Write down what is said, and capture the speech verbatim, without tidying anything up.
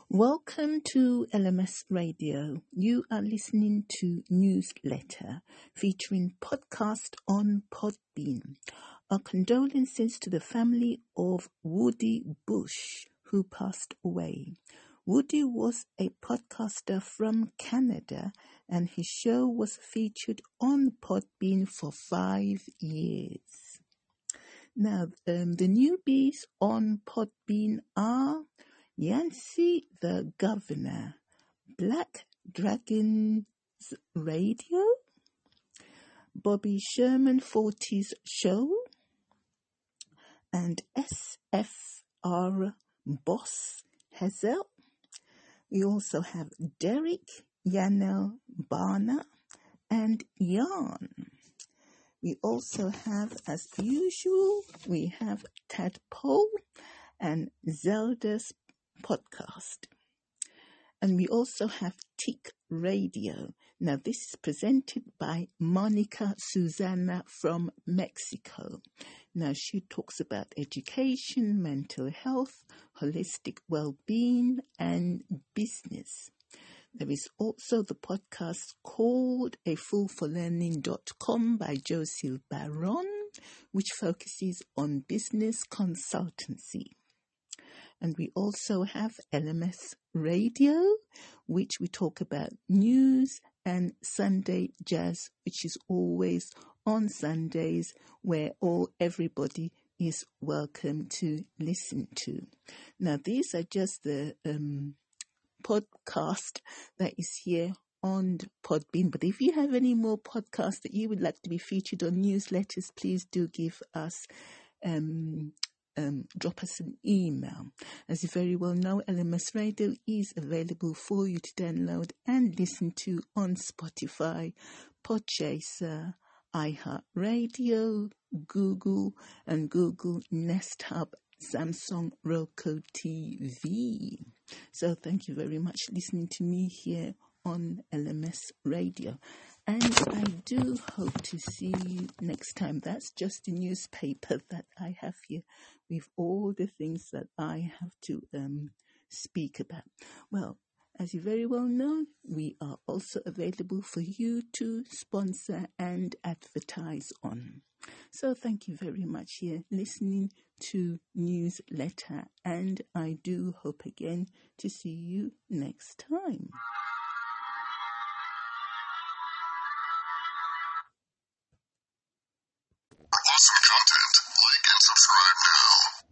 Welcome to L M S Radio. You are listening to Newsletter featuring podcast on Podbean. Our condolences to the family of Woody Bush, who passed away. Woody was a podcaster from Canada, and his show was featured on Podbean for five years. Now, um, the newbies on Podbean are Yancy the Governor, Black Dragons Radio, Bobby Sherman forty's Show, and S F R Boss Hazel. We also have Derek, Yanel, Barna, and Yarn. We also have, as usual, we have Tadpole and Zelda's podcast. And we also have Tick Radio. Now, this is presented by Monica Susana from Mexico. Now, she talks about education, mental health, holistic well-being, and business. There is also the podcast called a fool for learning dot com by Josie Baron, which focuses on business consultancy. And we also have L M S Radio, which we talk about news, and Sunday Jazz, which is always on Sundays, where all everybody is welcome to listen to. Now, these are just the um, podcast that is here on Podbean. But if you have any more podcasts that you would like to be featured on newsletters, please do give us um Um, drop us an email. As you very well know, L M S Radio is available for you to download and listen to on Spotify, Podchaser, iHeartRadio, Google, and Google Nest Hub, Samsung Roku T V. So thank you very much for listening to me here on L M S Radio. And I do hope to see you next time. That's just a newspaper that I have here with all the things that I have to um, speak about. Well, as you very well know, we are also available for you to sponsor and advertise on. So thank you very much here listening to Newsletter, and I do hope again to see you next time. For awesome content, like and subscribe now.